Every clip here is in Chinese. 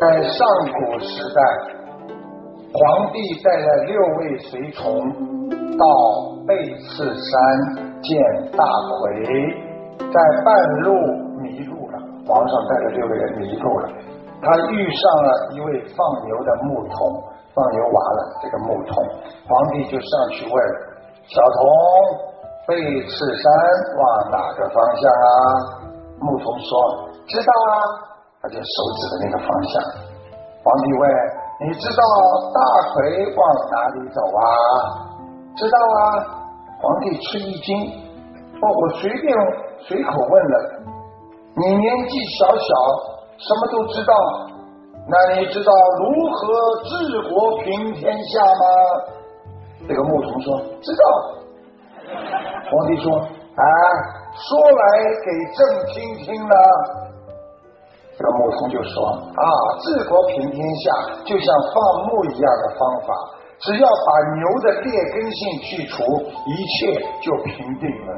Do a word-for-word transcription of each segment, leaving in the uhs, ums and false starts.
在上古时代，皇帝带了六位随从到背刺山见大魁，在半路迷路了，皇上带着六个人迷路了，他遇上了一位放牛的牧童，放牛完了，这个牧童，皇帝就上去问小童，背刺山往哪个方向啊？牧童说知道啊，他就手指的那个方向。皇帝问你知道大魁往哪里走啊？知道啊。皇帝吃一惊，哦，我随便随口问了，你年纪小小什么都知道，那你知道如何治国平天下吗？这个牧童说知道。皇帝说啊，说来给朕听听呢。这个牧童就说啊，治国平天下就像放牧一样的方法，只要把牛的劣根性去除，一切就平定了。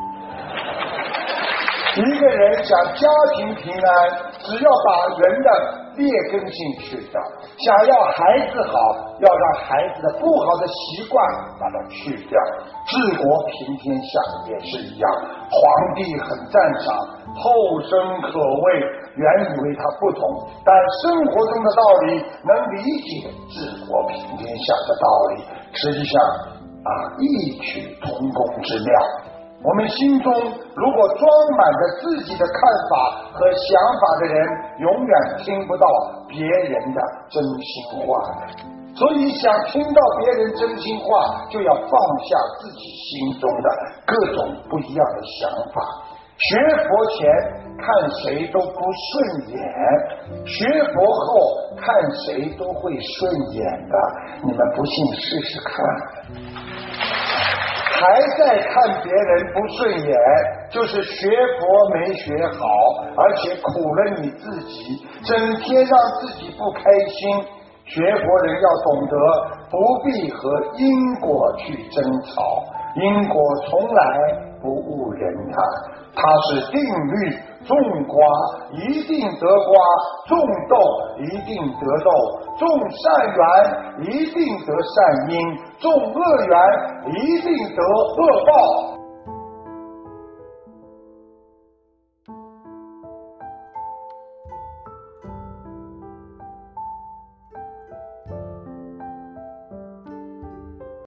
一个人想家庭平安，只要把人的劣根性去掉，想要孩子好，要让孩子的不好的习惯把它去掉，治国平天下也是一样。皇帝很赞赏，后生可畏，原以为他不懂，但生活中的道理能理解治国平天下的道理，实际上啊，异曲同工之妙。我们心中如果装满着自己的看法和想法的人，永远听不到别人的真心话的。所以想听到别人真心话，就要放下自己心中的各种不一样的想法。学佛前看谁都不顺眼，学佛后看谁都会顺眼的，你们不信试试看。还在看别人不顺眼，就是学佛没学好，而且苦了你自己，整天让自己不开心。学佛人要懂得不必和因果去争吵，因果从来不误人他，它是定律，种瓜一定得瓜，种豆一定得豆，种善缘一定得善因，种恶缘一定得恶报。